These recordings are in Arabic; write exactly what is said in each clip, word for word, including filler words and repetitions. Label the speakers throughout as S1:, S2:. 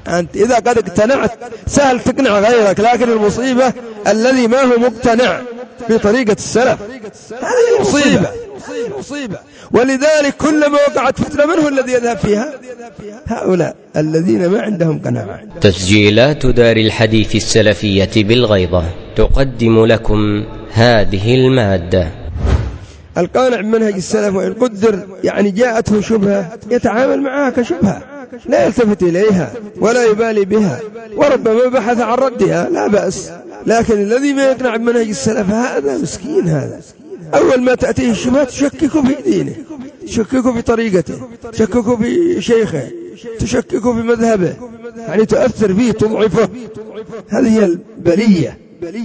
S1: أنت إذا قد اقتنعت سهل تقنع غيرك، لكن المصيبة الذي ما هو مقتنع بطريقة السلف، هذه المصيبة. ولذلك كلما وقعت فتنة من هو الذي يذهب فيها؟ هؤلاء الذين ما عندهم قناعة.
S2: تسجيلات دار الحديث السلفية بالغيضة تقدم لكم هذه المادة.
S1: القانع بمنهج السلف وإن قدر يعني جاءته شبهة يتعامل معها كشبهة، لا يلتفت إليها ولا يبالي بها، وربما بحث عن ردها لا بأس. لكن الذي ما يقنع بمنهج السلف هذا مسكين، هذا أول ما تأتيه الشبهة تشككه في دينه، تشككه في طريقته، تشككه في شيخه، تشككه في مذهبه، يعني تؤثر فيه تضعفه. هذه البلية.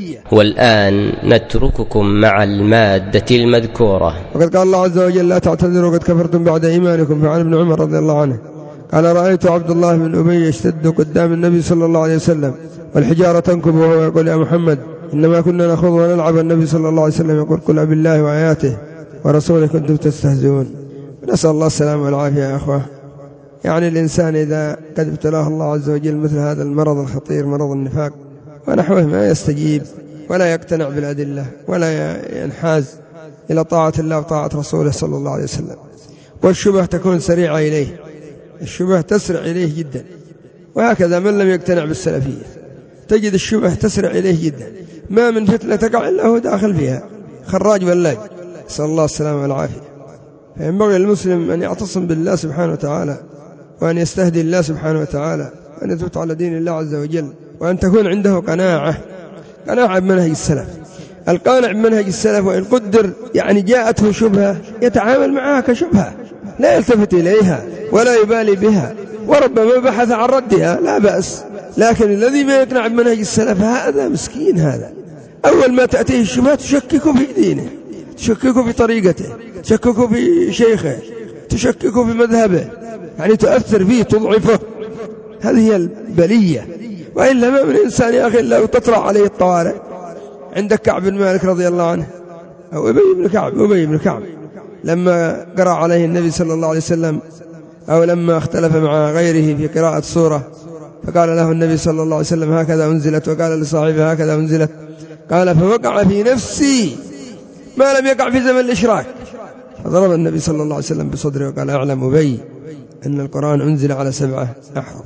S2: والآن نترككم مع المادة المذكورة.
S1: وقد قال الله عز وجل لا تعتذروا قد كفرتم بعد إيمانكم. فعن ابن عمر رضي الله عنه قال رأيت عبد الله بن أبي يشتد قدام النبي صلى الله عليه وسلم والحجارة تنكب وهو يقول يا محمد إنما كنا نخوض ونلعب. النبي صلى الله عليه وسلم يقول قل بالله وآياته ورسوله كنتم تستهزئون. نسأل الله السلامة والعافية يا أخوة. يعني الإنسان إذا قد ابتلاه الله عز وجل مثل هذا المرض الخطير مرض النفاق ونحوه ما يستجيب ولا يقتنع بالأدلة ولا ينحاز إلى طاعة الله وطاعة رسوله صلى الله عليه وسلم، والشبه تكون سريعة إليه، الشبه تسرع إليه جدا. وهكذا من لم يقتنع بالسلفية تجد الشبه تسرع إليه جدا، ما من فتنة تقع إلا هو داخل فيها خراج بلاج، نسأل الله السلامة والعافية. فينبغي للمسلم أن يعتصم بالله سبحانه وتعالى، وأن يستهدي الله سبحانه وتعالى، وأن يثبت على دين الله عز وجل، وأن تكون عنده قناعة قناعة بمنهج السلف. القانع بمنهج السلف وإن قدر يعني جاءته شبهة يتعامل معها كشبهة، لا يلتفت إليها ولا يبالي بها، وربما بحث عن ردها لا بأس. لكن الذي ما يقنع بمنهج السلف هذا مسكين، هذا أول ما تأتيه الشبهة تشككه في دينه، تشككه في طريقته، تشككه في شيخه، تشككه في مذهبه، يعني تؤثر فيه تضعفه. هذه هي البلية. وإلا ما من إنسان يا أخي إلا وتطرأ عليه الطوارئ. عندك كعب بن مالك رضي الله عنه أو أبي بن كعب أبي بن كعب لما قرأ عليه النبي صلى الله عليه وسلم أو لما اختلف مع غيره في قراءة سورة فقال له النبي صلى الله عليه وسلم هكذا أنزلت، وقال لصاحبه هكذا أنزلت، قال فوقع في نفسي ما لم يقع في زمن الإشراك. فضرب النبي صلى الله عليه وسلم بصدره وقال أعلم أبي أن القرآن أنزل على سبعة أحرف.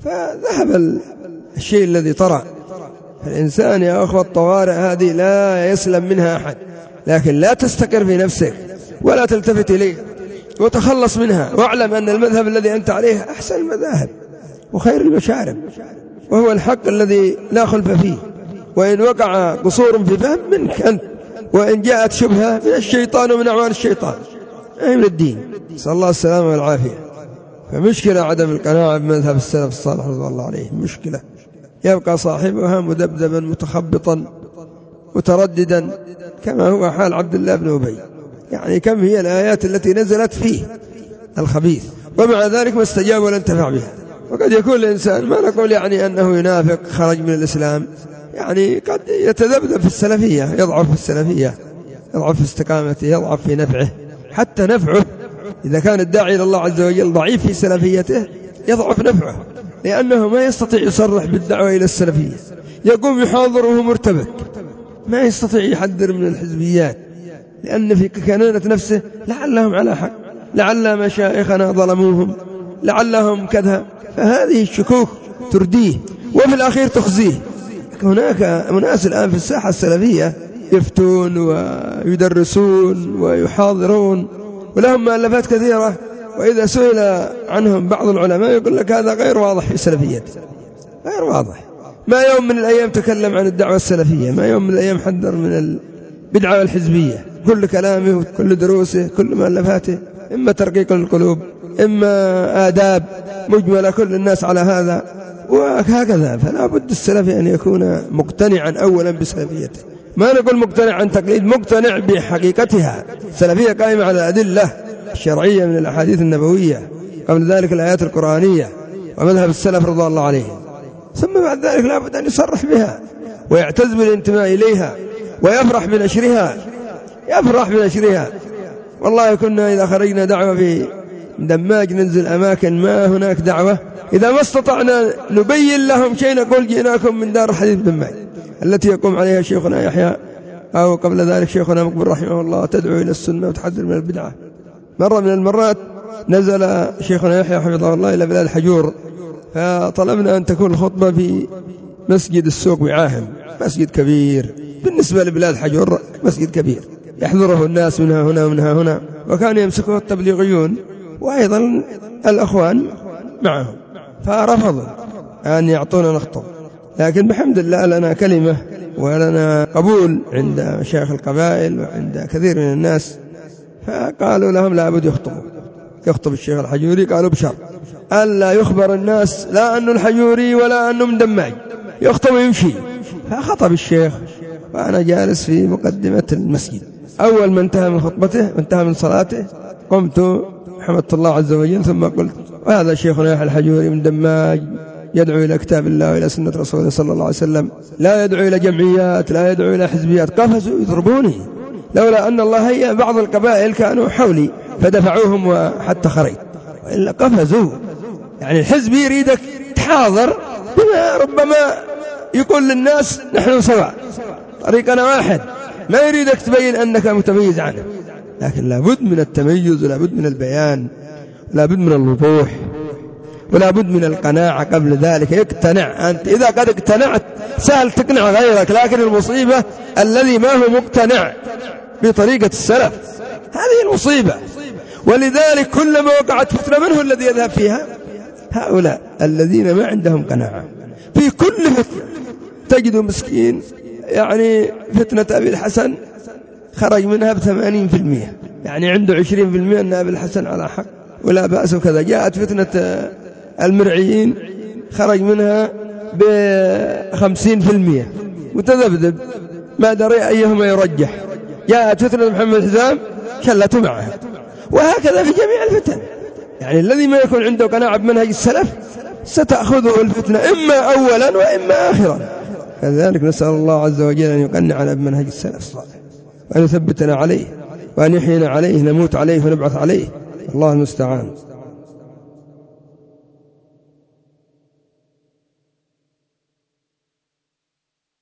S1: فذهب الشيء الذي طرأ. الإنسان يا أخوة الطوارئ هذه لا يسلم منها أحد، لكن لا تستقر في نفسك ولا تلتفت إليه وتخلص منها، واعلم أن المذهب الذي أنت عليه أحسن المذاهب وخير المشارب، وهو الحق الذي لا خلف فيه. وإن وقع قصور في فهم منك أنت، وإن جاءت شبهة من الشيطان ومن أعوان الشيطان أي من الدين. صلى الله السلامة والعافية. فمشكلة عدم القناعة بمذهب السلف الصالح رضي الله عليه، مشكلة يبقى صاحبها مذبذبا متخبطا مترددا كما هو حال عبد الله بن أبي. يعني كم هي الآيات التي نزلت فيه الخبيث ومع ذلك ما استجاب ولا انتفع بها. وقد يكون الإنسان ما نقول يعني أنه ينافق خرج من الإسلام، يعني قد يتذبذب في السلفية، يضعف في السلفية، يضعف في استقامته، يضعف في نفعه، حتى نفعه إذا كان الداعي إلى الله عز وجل ضعيف في سلفيته يضعف نفعه، لأنه ما يستطيع يصرح بالدعوة إلى السلفية، يقوم يحاضر وهو مرتبك، ما يستطيع يحذر من الحزبيات، لأن في كنانة نفسه لعلهم على حق، لعل مشايخنا ظلموهم، لعلهم كذا. فهذه الشكوك ترديه وفي الأخير تخزيه. هناك أناس الآن في الساحة السلفية يفتون ويدرسون ويحاضرون ولهم مؤلفات كثيرة، وإذا سئل عنهم بعض العلماء يقول لك هذا غير واضح في السلفية، غير واضح. ما يوم من الأيام تكلم عن الدعوة السلفية، ما يوم من الأيام حذر من البدعة والحزبية. كل كلامه وكل دروسه كل مؤلفاته إما ترقيق القلوب إما آداب مجملة، كل الناس على هذا وهكذا. فلا بد السلفي أن يكون مقتنعا أولا بسلفيته، ما نقول مقتنع عن تقليد، مقتنع بحقيقتها. السلفية قائمة على الأدلة الشرعية من الأحاديث النبوية، قبل ذلك الآيات القرآنية ومذهب السلف رضي الله عليهم، ثم بعد ذلك لا بد أن يصرح بها ويعتز بالانتماء إليها ويفرح بنشرها، يفرح بنشرها. والله كنا إذا خرجنا دعوة في دماج ننزل أماكن ما هناك دعوة، إذا ما استطعنا نبين لهم شيء نقول جئناكم من دار الحديث دماج التي يقوم عليها شيخنا يحيى أو قبل ذلك شيخنا مقبل رحمه الله، تدعو إلى السنة وتحذر من البدعة. مرة من المرات نزل شيخنا يحيى حفظه الله إلى بلاد الحجور، فطلبنا أن تكون الخطبة في مسجد السوق بعاهم، مسجد كبير بالنسبة لبلاد حجور، مسجد كبير يحضره الناس منها هنا ومنها هنا، وكان يمسكه التبليغيون وأيضا الأخوان معهم، فرفضوا أن يعطونا نخطب. لكن بحمد الله لنا كلمة ولنا قبول عند مشايخ القبائل وعند كثير من الناس، فقالوا لهم لابد يخطبوا، يخطب الشيخ الحجوري. قالوا بشرط ألا يخبر الناس لا أنه الحجوري ولا أنه مدماج، يخطب ويمشي. فخطب الشيخ وأنا جالس في مقدمة المسجد. أول ما انتهى من خطبته وانتهى من صلاته قمت حمدت الله عز وجل، ثم قلت وهذا شيخنا يحيى الحجوري من دماج يدعو إلى كتاب الله وإلى سنة رسوله صلى الله عليه وسلم، لا يدعو إلى جمعيات، لا يدعو إلى حزبيات. قفزوا يضربوني، لولا أن الله هيأ بعض القبائل كانوا حولي فدفعوهم وحتى خرجت، وإلا قفزوا. يعني الحزب يريدك تحاضر بما ربما يقول للناس نحن سواء، طريقنا واحد، ما يريدك تبين أنك متميز عنه. لكن لابد من التميز، ولابد من البيان، لابد من الوضوح، ولابد من القناعة قبل ذلك. اقتنع أنت، إذا قد اقتنعت سهل تقنع غيرك، لكن المصيبة الذي ما هو مقتنع بطريقة السلف، هذه المصيبة. ولذلك كلما وقعت فتنة من هو الذي يذهب فيها؟ هؤلاء الذين ما عندهم قناعة. في كل فتنة تجد مسكين، يعني فتنة أبي الحسن خرج منها بثمانين في المئة، يعني عنده عشرين في المئة أن أبي الحسن على حق ولا بأس وكذا. جاءت فتنة المرعيين خرج منها بخمسين في المئة، متذبذب ما دري أيهما يرجح. جاءت فتنة محمد حزام شلت معها، وهكذا في جميع الفتن. يعني الذي ما يكون عنده قناعة بمنهج السلف ستأخذه الفتنة إما أولا وإما آخرا. كذلك نسأل الله عز وجل أن يقنعنا بمنهج السلف الصالح، وأن يثبتنا عليه، وأن يحيينا عليه، نموت عليه ونبعث عليه. الله المستعان.